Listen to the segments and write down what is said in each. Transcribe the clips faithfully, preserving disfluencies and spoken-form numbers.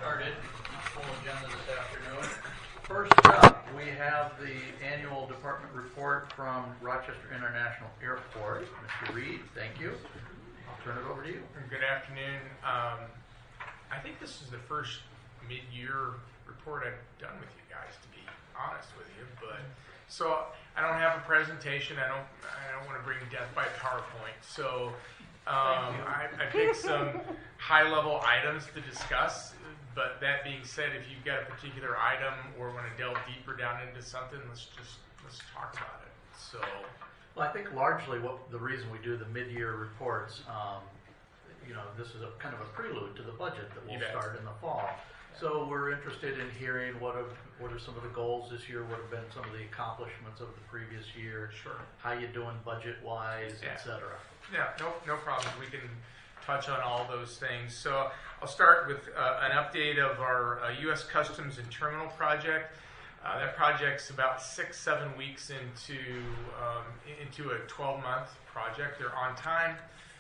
started. Full agenda this afternoon. First up, we have the annual department report from Rochester International Airport. Mister Reed, thank you. I'll turn it over to you. Good afternoon. Um, I think this is the first mid-year report I've done with you guys, to be honest with you. But so I don't have a presentation. I don't. I don't want to bring death by PowerPoint. So um, I, I picked some high-level items to discuss. But that being said, if you've got a particular item or want to delve deeper down into something, let's just let's talk about it. So, well, I think largely what the reason we do the mid-year reports, um, you know, this is a kind of a prelude to the budget that will start in the fall. So we're interested in hearing what have, what are some of the goals this year, what have been some of the accomplishments of the previous year, sure, how you doing budget-wise, yeah. et cetera. Yeah, no, no problem. We can touch on all those things. So I'll start with uh, an update of our uh, U S Customs and Terminal project. Uh, that project's about six, seven weeks into um, into a twelve-month project. They're on time.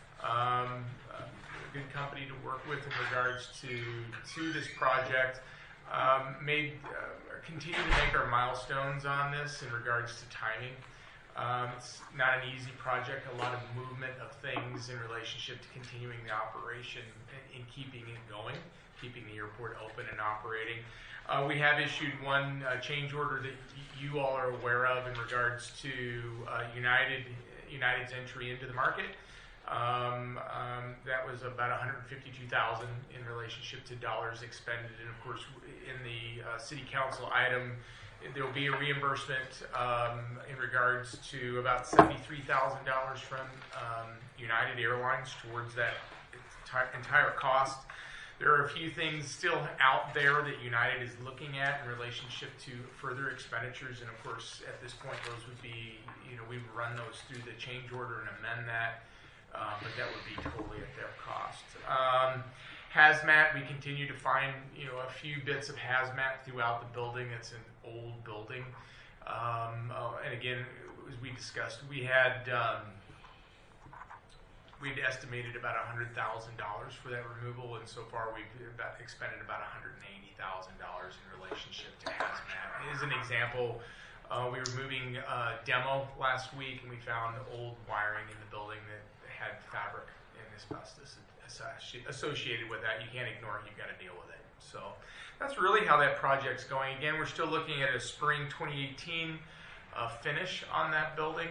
Um, uh, good company to work with in regards to to this project. Um, made uh, continue to make our milestones on this in regards to timing. Um, it's not an easy project, a lot of movement of things in relationship to continuing the operation and, and keeping it going, keeping the airport open and operating. Uh, we have issued one uh, change order that y- you all are aware of in regards to uh, United United's entry into the market. Um, um, that was about one hundred fifty-two thousand dollars in relationship to dollars expended, and of course in the uh, city council item, there will be a reimbursement um, in regards to about seventy-three thousand dollars from um, United Airlines towards that enti- entire cost. There are a few things still out there that United is looking at in relationship to further expenditures, and of course, at this point, those would be, you know, we would run those through the change order and amend that, uh, but that would be totally at their cost. Um, Hazmat, we continue to find, you know, a few bits of hazmat throughout the building. It's an old building. Um, uh, and again, as we discussed, we had, um, we'd estimated about one hundred thousand dollars for that removal, and so far we've about expended about one hundred eighty thousand dollars in relationship to hazmat. As an example, uh, we were moving uh, demo last week, and we found old wiring in the building that had fabric and asbestos associated with that. You can't ignore it. You've got to deal with it. So that's really how that project's going. Again, we're still looking at a spring twenty eighteen uh, finish on that building.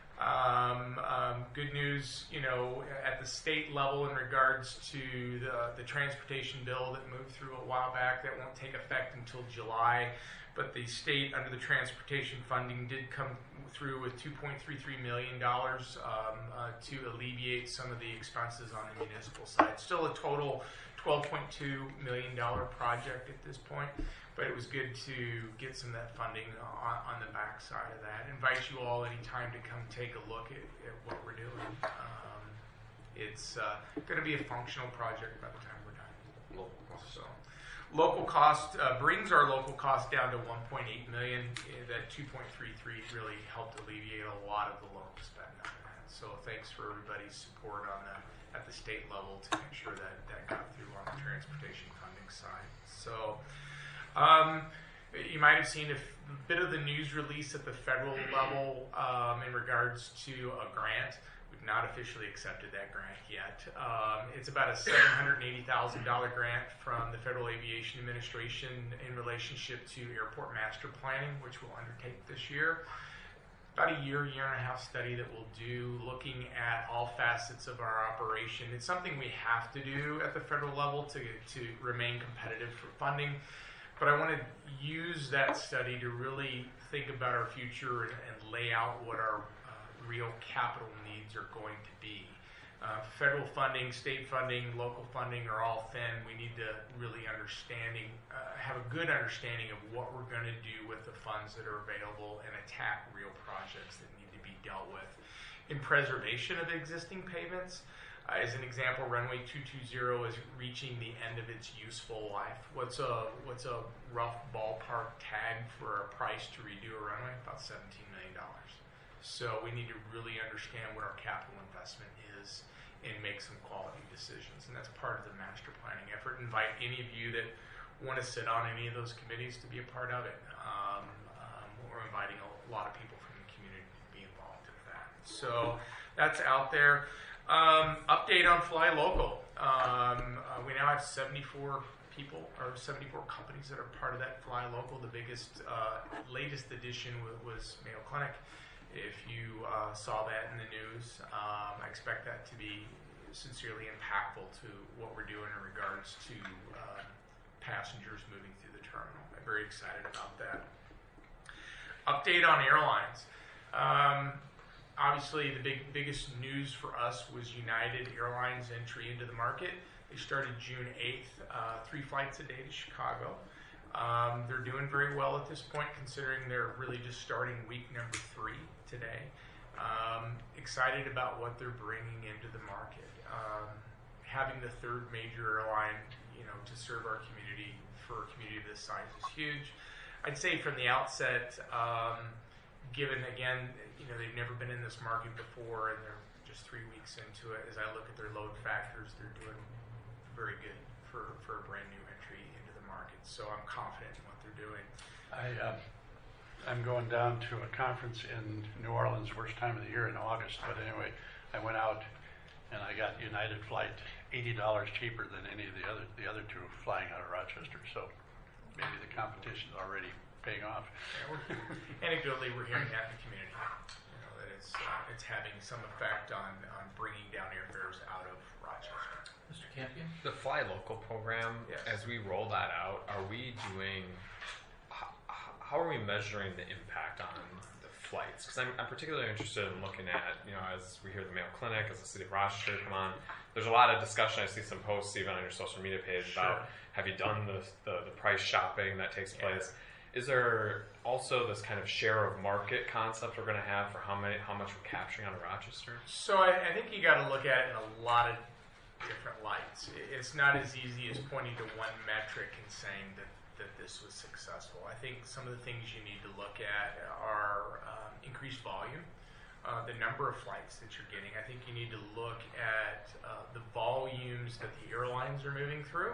Um, um, good news, you know, at the state level in regards to the, the transportation bill that moved through a while back, that won't take effect until July. But the state, under the transportation funding, did come through with two point three three million dollars um, uh, to alleviate some of the expenses on the municipal side. Still a total twelve point two million dollars project at this point, but it was good to get some of that funding on, on the back side of that. I invite you all anytime to come take a look at, at what we're doing. Um, it's uh, going to be a functional project by the time we're done. So. Local cost uh, brings our local cost down to one point eight million dollars. That two point three three really helped alleviate a lot of the local spend on that. So thanks for everybody's support on the at the state level to make sure that that got through on the transportation funding side. So um, you might have seen a f- bit of the news release at the federal level um, in regards to a grant. Not officially accepted that grant yet. Um, it's about a seven hundred eighty thousand dollars grant from the Federal Aviation Administration in relationship to airport master planning, which we'll undertake this year. About a year, year and a half study that we'll do looking at all facets of our operation. It's something we have to do at the federal level to, to remain competitive for funding. But I want to use that study to really think about our future and, and lay out what our real capital needs are going to be. Uh, federal funding, state funding, local funding are all thin. We need to really understanding, uh, have a good understanding of what we're going to do with the funds that are available and attack real projects that need to be dealt with. In preservation of existing pavements, uh, as an example, runway two two zero is reaching the end of its useful life. What's a what's a rough ballpark tag for a price to redo a runway? About seventeen million dollars. So we need to really understand what our capital investment is and make some quality decisions. And that's part of the master planning effort. Invite any of you that want to sit on any of those committees to be a part of it. Um, um, we're inviting a lot of people from the community to be involved in that. So that's out there. Um, update on Fly Local. Um, uh, we now have seventy-four people or seventy-four companies that are part of that Fly Local. The biggest, uh, latest addition was, was Mayo Clinic. If you uh, saw that in the news, um, I expect that to be sincerely impactful to what we're doing in regards to uh, passengers moving through the terminal. I'm very excited about that. Update on airlines. Um, obviously, the big biggest news for us was United Airlines entry into the market. They started June eighth, uh, three flights a day to Chicago. Um, they're doing very well at this point, considering they're really just starting week number three today. Um, excited about what they're bringing into the market. Um, having the third major airline, you know, to serve our community for a community of this size is huge. I'd say from the outset, um, given again, you know, they've never been in this market before, and they're just three weeks into it. As I look at their load factors, they're doing very good for, for a brand new entry into the market. So I'm confident in what they're doing. I, uh, I'm going down to a conference in New Orleans, worst time of the year in August. But anyway, I went out and I got United flight eighty dollars cheaper than any of the other the other two flying out of Rochester. So maybe the competition is already paying off. Yeah, we're, anecdotally, we're hearing that in the community. You know, that it's uh, it's having some effect on on bringing down airfares out of Rochester. Mister Campion? The Fly Local program, Yes. as we roll that out, are we doing, how, how are we measuring the impact on the flights? Because I'm, I'm particularly interested in looking at, you know, as we hear the Mayo Clinic, as the City of Rochester come on, there's a lot of discussion. I see some posts even on your social media page Sure. about, have you done the, the, the price shopping that takes Yeah. place? Is there also this kind of share of market concept we're going to have for how many, how much we're capturing out of Rochester? So I, I think you got to look at it in a lot of different lights. It's not as easy as pointing to one metric and saying that, that this was successful. I think some of the things you need to look at are um, increased volume, uh, the number of flights that you're getting. I think you need to look at uh, the volumes that the airlines are moving through.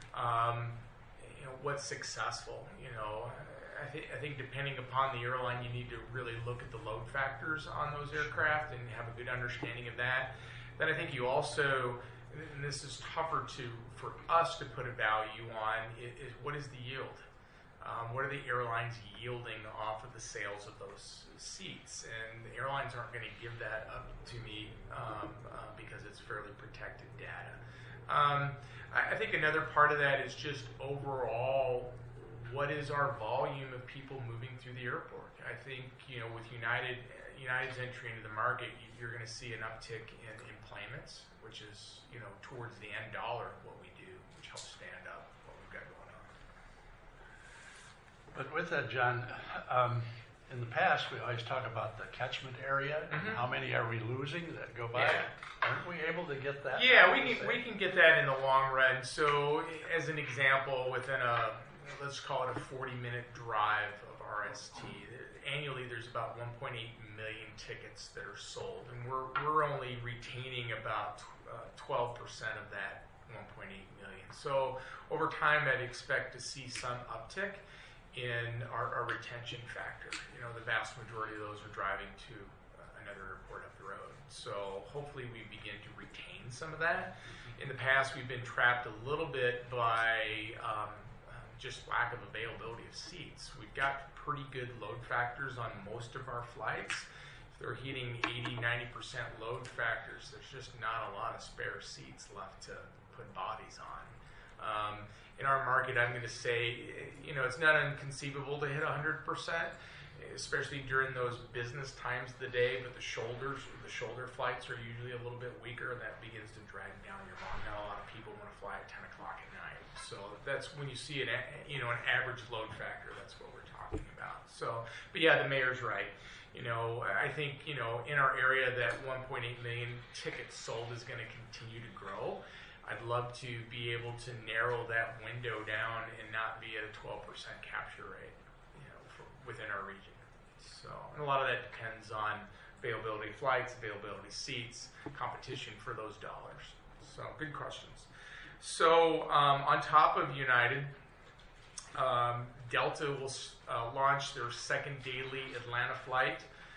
Um, you know, what's successful, you know. I, th- I think depending upon the airline, you need to really look at the load factors on those aircraft and have a good understanding of that. Then I think you also, and this is tougher to for us to put a value on, is, is what is the yield? Um, what are the airlines yielding off of the sales of those seats? And the airlines aren't going to give that up to me um, uh, because it's fairly protected data. Um, I, I think another part of that is just overall, what is our volume of people moving through the airport? I think, you know, with United, United's entry into the market, you're going to see an uptick in employments, which is, you know, towards the end dollar of what we do, which helps stand up what we've got going on. But with that, John, um, in the past, we always talk about the catchment area and Mhm. how many are we losing that go by. Yeah. Aren't we able to get that? Yeah, we can, we can get that in the long run. So as an example, within a, let's call it a forty minute drive of R S T, annually there's about one point eight million tickets that are sold, and we're, we're only retaining about uh, twelve percent of that one point eight million. So over time, I'd expect to see some uptick in our, our retention factor. You know, the vast majority of those are driving to uh, another airport up the road. So hopefully we begin to retain some of that. In the past, we've been trapped a little bit by um, just lack of availability of seats. We've got pretty good load factors on most of our flights. If they're hitting eighty, ninety percent load factors, there's just not a lot of spare seats left to put bodies on. Um, in our market, I'm going to say, you know, it's not inconceivable to hit one hundred percent, especially during those business times of the day, but the shoulders, the shoulder flights are usually a little bit weaker, and that begins to drag down your volume. Not a lot of people want to fly at ten o'clock at night. So that's when you see an, you know, an average load factor, that's what we're talking about. So, but yeah, the mayor's right. You know, I think, you know, in our area, that one point eight million tickets sold is going to continue to grow. I'd love to be able to narrow that window down and not be at a twelve percent capture rate, you know, for, within our region. So, and a lot of that depends on availability of flights, availability of seats, competition for those dollars. So, good questions. So, um, on top of United, Um, Delta will uh, launch their second daily Atlanta flight.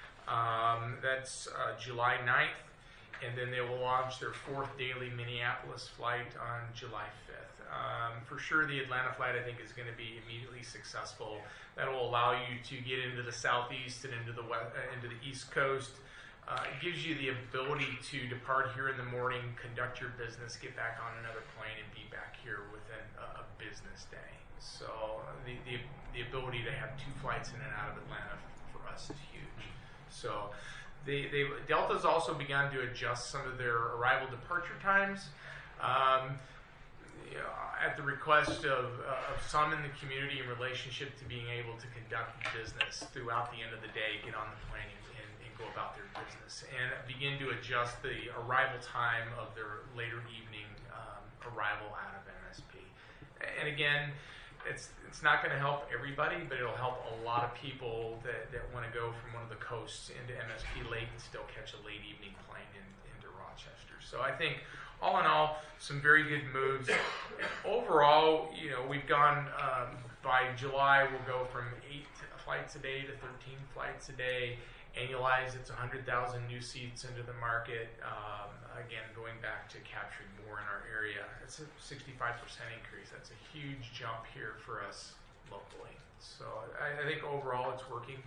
Um, that's uh, July ninth. And then they will launch their fourth daily Minneapolis flight on July fifth. Um, for sure, the Atlanta flight, I think, is going to be immediately successful. That will allow you to get into the southeast and into the west, uh, into the east coast. Uh, it gives you the ability to depart here in the morning, conduct your business, get back on another plane, and be back here within a, a business day. So the, the the ability to have two flights in and out of Atlanta for us is huge. So they, they Delta's also begun to adjust some of their arrival departure times. Um, you know, at the request of, uh, of some in the community in relationship to being able to conduct business throughout the end of the day, get on the plane and, and go about their business, and begin to adjust the arrival time of their later evening um, arrival out of M S P. And again, it's it's not going to help everybody, but it'll help a lot of people that, that want to go from one of the coasts into M S P late and still catch a late evening plane in, into Rochester. So I think all in all, some very good moves. Overall, you know, we've gone um, by July, we'll go from eight flights a day to thirteen flights a day. Annualized, it's one hundred thousand new seats into the market. Um, again, going back to capturing more in our area. It's a sixty-five percent increase. That's a huge jump here for us locally. So I, I think overall it's working.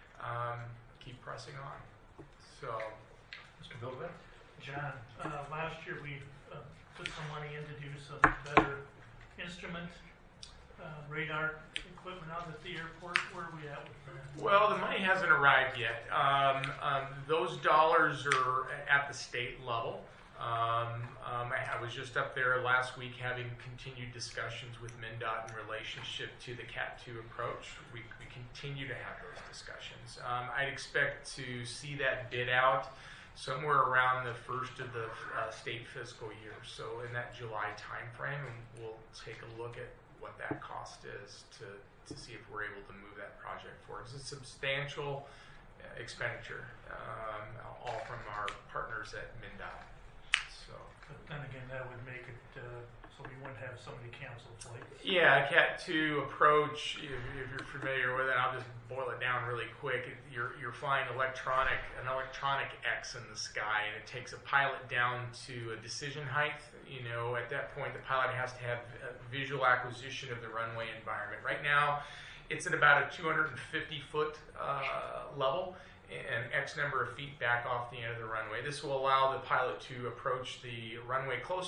Um, keep pressing on. So, Mister Bilbin? John, uh, last year we uh, put some money in to do some better instrument uh, radar equipment out at the airport. Where are we at with that? well, the money hasn't arrived yet. Um, um, those dollars are at the state level. Um, um, I, I was just up there last week having continued discussions with MnDOT in relationship to the Cat two approach. We, we continue to have those discussions. Um, I'd expect to see that bid out somewhere around the first of the uh, state fiscal year. So in that July timeframe, and we'll take a look at what that cost is to, to see if we're able to move that project forward. It's a substantial uh, expenditure, um, all from our partners at MnDOT. So, But then again, that would make it uh, so we wouldn't have so many canceled flights. yeah, Cat two approach, if, if you're familiar with it, I'll just boil it down really quick. You're, you're flying electronic, an electronic X in the sky, and it takes a pilot down to a decision height. You know, at that point, the pilot has to have a visual acquisition of the runway environment. Right now, it's at about a two hundred fifty foot uh, level, and X number of feet back off the end of the runway. This will allow the pilot to approach the runway close